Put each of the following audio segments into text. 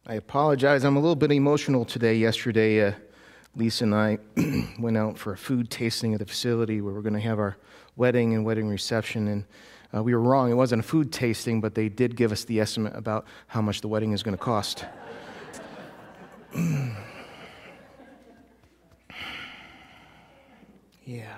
I apologize. I'm a little bit emotional today. Yesterday, Lisa and I went out for a food tasting at the facility where we're going to have our wedding and wedding reception. And we were wrong. It wasn't a food tasting, but they did give us the estimate about how much the wedding is going to cost. Yeah.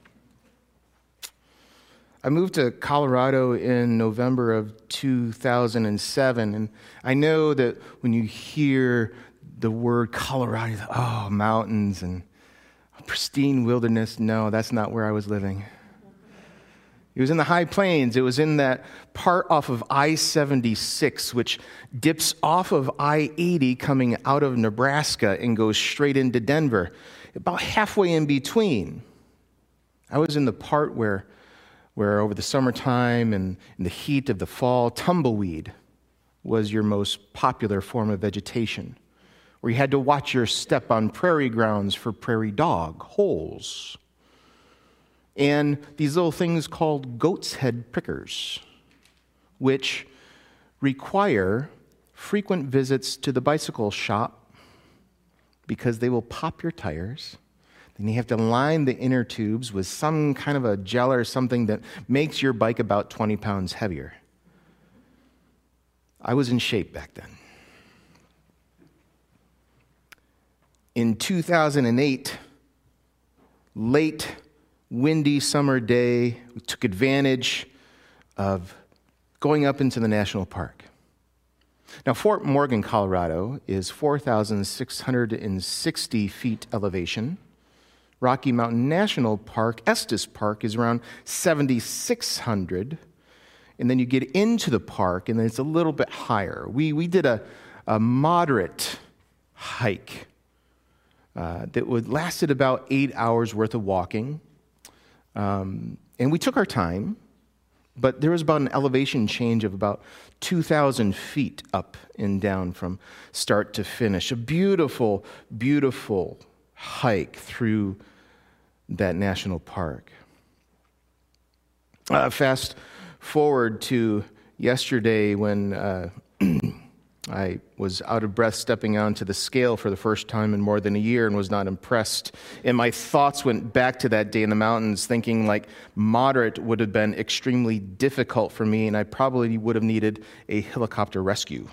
I moved to Colorado in November of 2007, and I know that when you hear the word Colorado, you think, oh, mountains and pristine wilderness. No, that's not where I was living. It was in the high plains. It was in that part off of I-76, which dips off of I-80 coming out of Nebraska and goes straight into Denver, about halfway in between. I was in the part where over the summertime and in the heat of the fall, tumbleweed was your most popular form of vegetation, where you had to watch your step on prairie grounds for prairie dog holes, and these little things called goat's head prickers, which require frequent visits to the bicycle shop because they will pop your tires. Then you have to line the inner tubes with some kind of a gel or something that makes your bike about 20 pounds heavier. I was in shape back then. In 2008, late, windy summer day, we took advantage of going up into the national park. Now, Fort Morgan, Colorado is 4,660 feet elevation. Rocky Mountain National Park, Estes Park, is around 7,600. And then you get into the park, and then it's a little bit higher. We did a moderate hike that lasted about 8 hours worth of walking. And we took our time, but there was about an elevation change of about 2,000 feet up and down from start to finish. A beautiful, beautiful hike through that national park. Fast forward to yesterday when I was out of breath stepping onto the scale for the first time in more than a year and was not impressed. And my thoughts went back to that day in the mountains, thinking like moderate would have been extremely difficult for me, and I probably would have needed a helicopter rescue.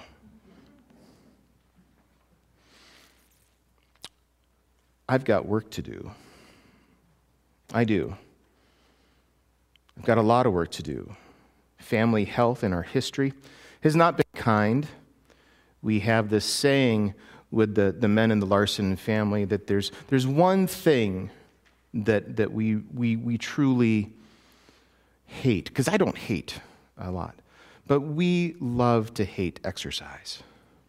I've got work to do. I do. I've got a lot of work to do. Family health in our history has not been kind. We have this saying with the men in the Larson family that there's one thing that we truly hate, because I don't hate a lot, but we love to hate exercise.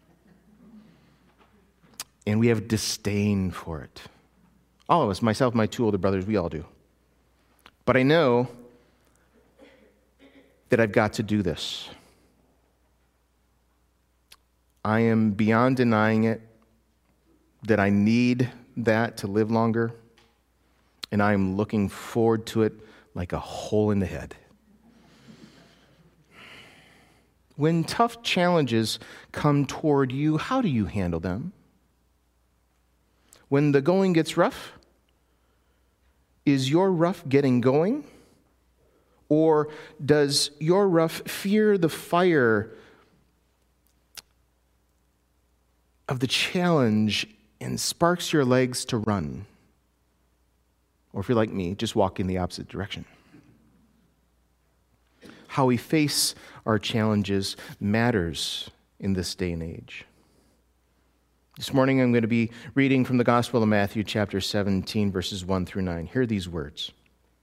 And we have disdain for it. All of us, myself, my two older brothers, we all do. But I know that I've got to do this. I am beyond denying it, that I need that to live longer, and I am looking forward to it like a hole in the head. When tough challenges come toward you, how do you handle them? When the going gets rough, is your rough getting going? Or does your rough fear the fire of the challenge and sparks your legs to run? Or if you're like me, just walk in the opposite direction. How we face our challenges matters in this day and age. This morning I'm going to be reading from the Gospel of Matthew, chapter 17, verses 1 through 9. Hear these words.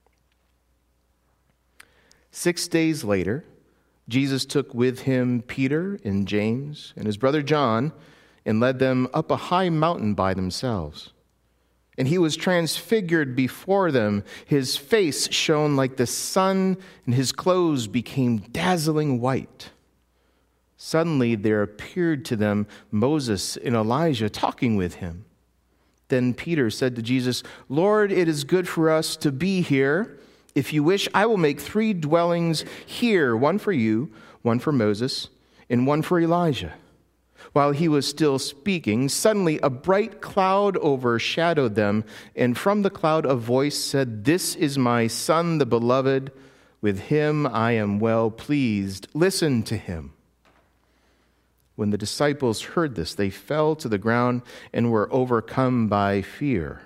6 days later, Jesus took with him Peter and James and his brother John and led them up a high mountain by themselves. And he was transfigured before them. His face shone like the sun, and his clothes became dazzling white. Suddenly there appeared to them Moses and Elijah talking with him. Then Peter said to Jesus, "Lord, it is good for us to be here. If you wish, I will make 3 dwellings here, one for you, one for Moses, and one for Elijah." While he was still speaking, suddenly a bright cloud overshadowed them, and from the cloud a voice said, "This is my Son, the beloved. With him I am well pleased. Listen to him." When the disciples heard this, they fell to the ground and were overcome by fear.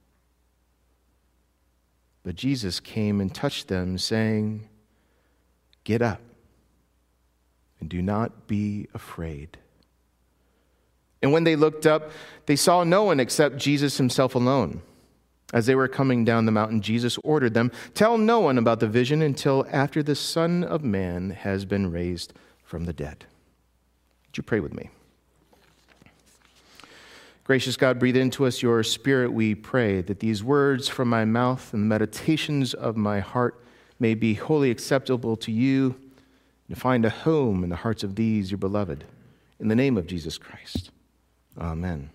But Jesus came and touched them, saying, "Get up and do not be afraid." And when they looked up, they saw no one except Jesus himself alone. As they were coming down the mountain, Jesus ordered them, "Tell no one about the vision until after the Son of Man has been raised from the dead." Would you pray with me? Gracious God, breathe into us your Spirit, we pray, that these words from my mouth and the meditations of my heart may be wholly acceptable to you and find a home in the hearts of these, your beloved. In the name of Jesus Christ. Amen.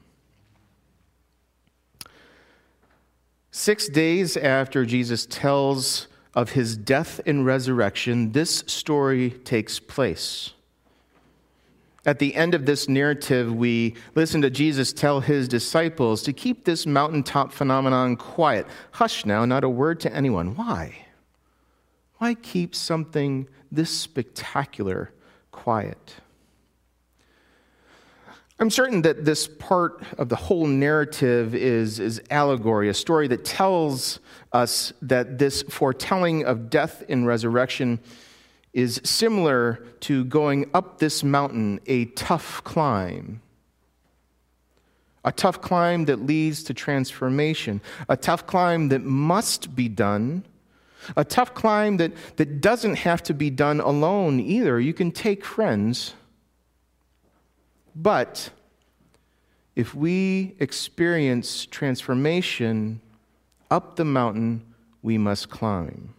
6 days after Jesus tells of his death and resurrection, this story takes place. At the end of this narrative, we listen to Jesus tell his disciples to keep this mountaintop phenomenon quiet. Hush now, not a word to anyone. Why? Why keep something this spectacular quiet? I'm certain that this part of the whole narrative is allegory, a story that tells us that this foretelling of death and resurrection is similar to going up this mountain, a tough climb. A tough climb that leads to transformation. A tough climb that must be done. A tough climb that doesn't have to be done alone either. You can take friends. But if we experience transformation up the mountain, we must climb.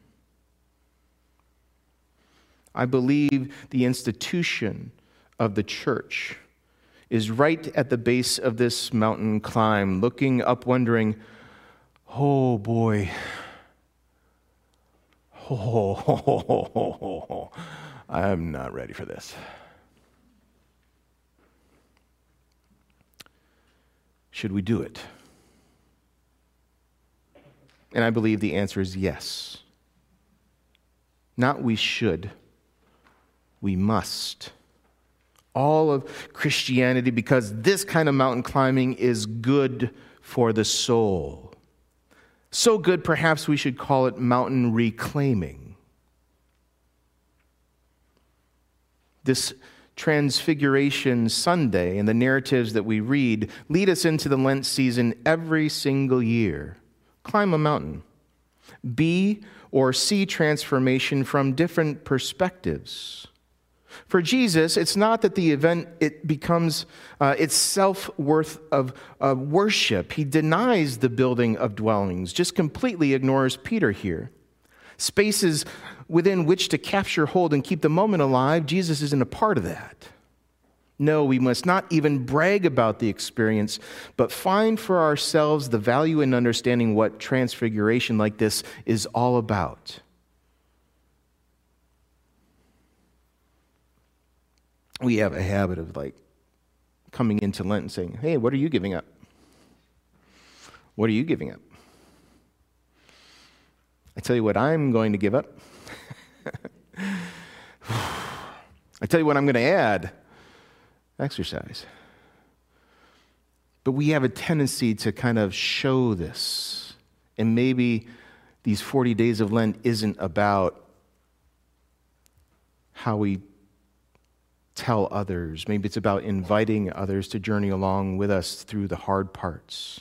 I believe the institution of the church is right at the base of this mountain climb, looking up, wondering, oh boy, I'm not ready for this. Should we do it? And I believe the answer is yes. Not we should. We must. All of Christianity, because this kind of mountain climbing is good for the soul. So good, perhaps we should call it mountain reclaiming. This Transfiguration Sunday and the narratives that we read lead us into the Lent season every single year. Climb a mountain. Be or see transformation from different perspectives. For Jesus, it's not that the event it becomes its self-worth of worship. He denies the building of dwellings, just completely ignores Peter here. Spaces within which to capture hold and keep the moment alive, Jesus isn't a part of that. No, we must not even brag about the experience, but find for ourselves the value in understanding what transfiguration like this is all about. We have a habit of coming into Lent and saying, hey, what are you giving up? What are you giving up? I tell you what I'm going to give up. I tell you what I'm going to add. Exercise. But we have a tendency to kind of show this. And maybe these 40 days of Lent isn't about how we tell others. Maybe it's about inviting others to journey along with us through the hard parts.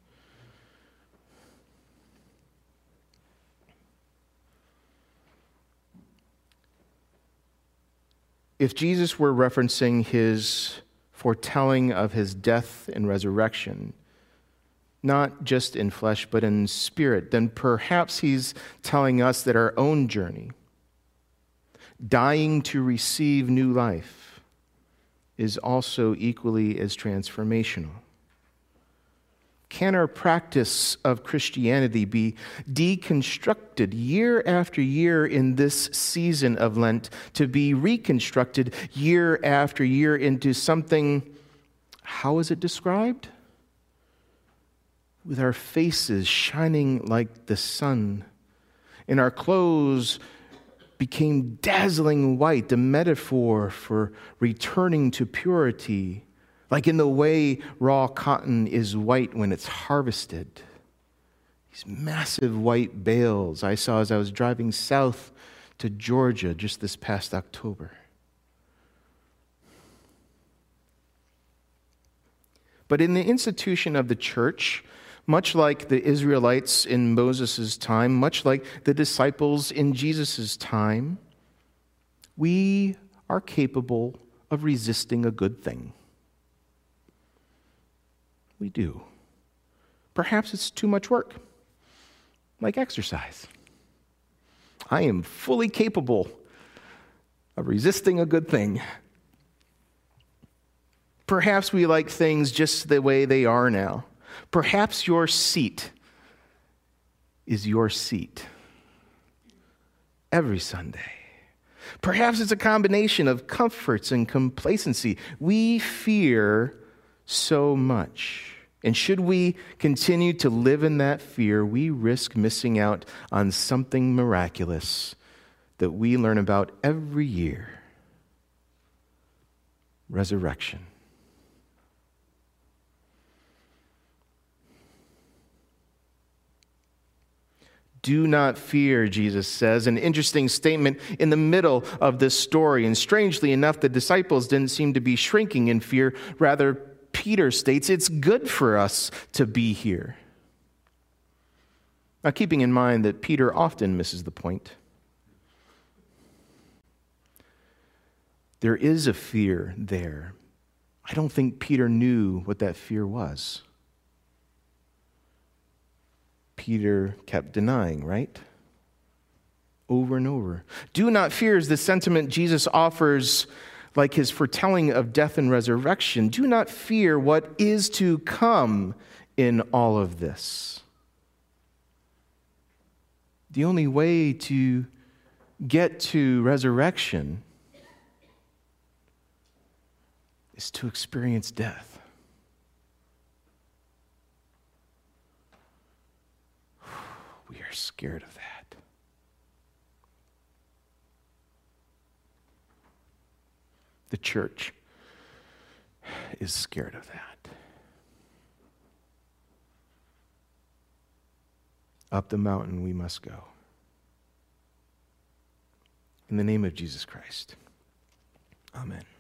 If Jesus were referencing his foretelling of his death and resurrection, not just in flesh but in spirit, then perhaps he's telling us that our own journey, dying to receive new life, is also equally as transformational. Can our practice of Christianity be deconstructed year after year in this season of Lent, to be reconstructed year after year into something, how is it described? With our faces shining like the sun, and our clothes became dazzling white, the metaphor for returning to purity, like in the way raw cotton is white when it's harvested. These massive white bales I saw as I was driving south to Georgia just this past October. But in the institution of the church, much like the Israelites in Moses' time, much like the disciples in Jesus' time, we are capable of resisting a good thing. We do. Perhaps it's too much work, like exercise. I am fully capable of resisting a good thing. Perhaps we like things just the way they are now. Perhaps your seat is your seat every Sunday. Perhaps it's a combination of comforts and complacency. We fear so much. And should we continue to live in that fear, we risk missing out on something miraculous that we learn about every year: resurrection. Do not fear, Jesus says, an interesting statement in the middle of this story. And strangely enough, the disciples didn't seem to be shrinking in fear. Rather, Peter states it's good for us to be here. Now, keeping in mind that Peter often misses the point, there is a fear there. I don't think Peter knew what that fear was. Peter kept denying, right? Over and over. Do not fear is the sentiment Jesus offers, like his foretelling of death and resurrection. Do not fear what is to come in all of this. The only way to get to resurrection is to experience death. We are scared of that. The church is scared of that. Up the mountain we must go. In the name of Jesus Christ. Amen.